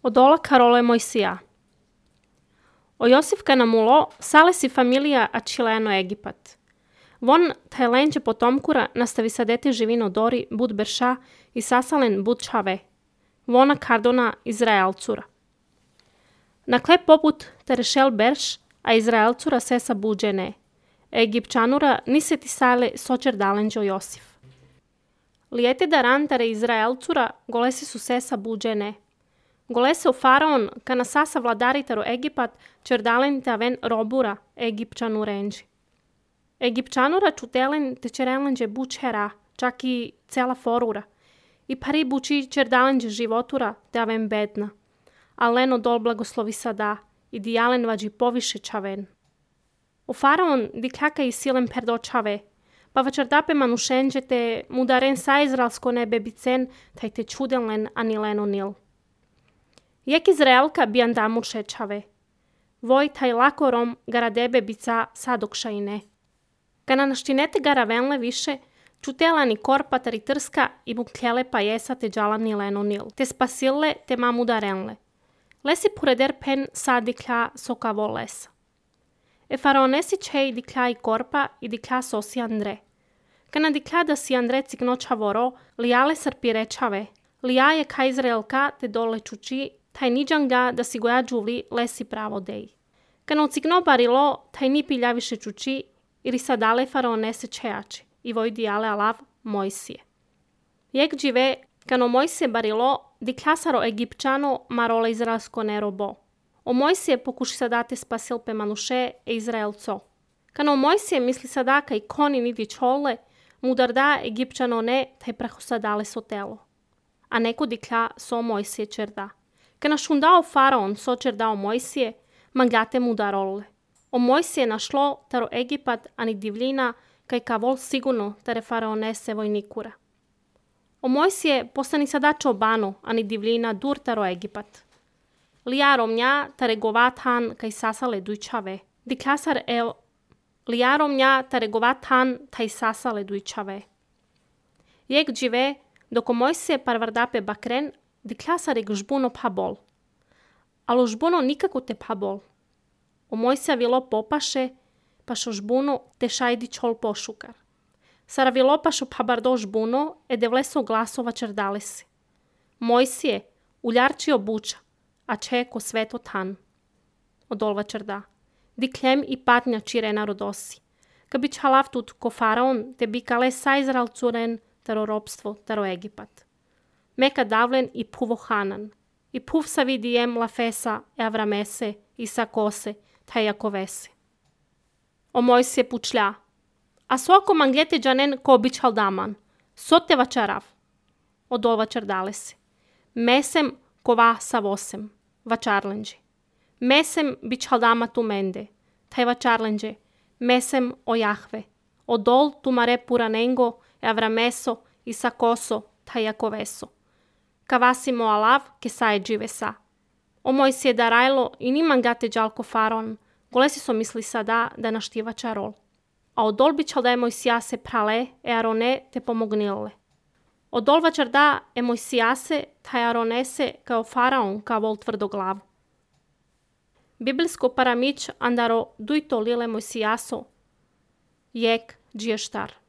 Odola Karole Mojsija. O Josif Kanamulo sale si familija a Čileno Egipat. Von Thailandje potomkura nastavi sadete živino Dori bud Berša i sasalen bud Čave. Vona Kardona Izraelcura. Na klep poput Terešel Berš, a Izraelcura sesa buđene. Egipčanura niseti sale sočer dalenđo Josif. Lijete daran tare Izraelcura golesi su sesa buđene. Golese u faraon kana sasa vladaritaru Egipat čerdalen te aven robura Egipčanu renđi. Egipčanura čutelen te čerelenđe bučera, čak i cela forura. I pari buči čerdalenđe životura te aven bedna. A leno dol blagoslovi sada i dijalen vađi poviše čaven. U faraon dikljaka i silen perdo čave, pa vačardape manušenđe te mudaren sa izraelsko nebe bicen taj te čudenlen ani leno nil. Jek Izraelka bijan damur šečave. Voj taj lakorom garadebe bica sadokša i ne. Kana naštinete garavenle više, čutela ni korpa tari trska i bukljele pa jesa te džala ni leno nil. Te spasille te mamudarenle. Lesi pureder pen sadikla soka volesa. E faraonesi čej dikla i korpa i dikla sosi Andre. Kana dikla da si Andre ciknoča voro, lijale srpire čave. Lija je ka Izraelka te dole čuči, taj niđanga da si goja džuli lesi pravo dej. Kana ocikno barilo, taj ni pilja više čuči, ili sadale faraonese čejači, i voj dijale alav Mojsije. Jek džive, kano Mojsije barilo, diklasaro Egipčano marole izraelsko nerobo. O Mojsije pokuši sadate spasil pe manuše e Izraelco. Kano Mojsije misli sadaka i koni nidi čole, mudar da Egipčano ne, taj praho sadale so telo. A neko dikla so Mojsije čerda. Kana šundao faraon so čerdao Mojsije, magate mudarole. O Mojsije našlo taro Egipat ani divljina, kaj ka vol sigurno tare faraonese vojnikura. O Mojsije postani sadačo bano, ani divljina dur taro Egipat. Lijarom nja tare govatan kaj sasale dujčave. Diklasar lijarom nja tare govatan taj sasale dujčave. Jek džive, doko Mojsije parvardape bakren, diklasar eg žbuno pabol. Alo žbuno nikako te pabol. O Mojsija vilo popaše, pa šo žbuno te šajdi čol pošukar. Sara vilo pa šo pabardo žbuno, e devleso glasova čerdalesi. Mojsije, uljarči obuča, a čeko sveto tan. Odolva čerda. Diklem i patnja čirena rodosi. Ka bi čalav tut ko faraon, te bi kale sa Izraelcuren, taro robstvo, taro Egipat. Meka davlen i puvo hanan. I puv sa vidijem lafesa e avramese i sa kose, taj jakovese. O Mojsije pučlja. A soko manglete džanen ko bičal daman. Sote vačarav. Odolva čerdalesi. Mesem kova sa vosem. Vačarlenđe. Mesem bičal dama tu mende. Taj vačarlenđe. Mesem o Jahve. Odol tu mare puranengo e avrameso i sa koso taj jakoveso. Kavasimo alav ke saje džive sa. O Mojsije darajlo i ni mangate džalko faraon. Golesi so misli sada da naštiva čarol. A odol bičal da je Mojsijase prale e arone te pomognile. Odol vačar da je Mojsijase taj aronese kao faraon kao vol tvrdoglav. Biblijsko paramić andaro dujto lile Mojsijaso. Jek džiještar.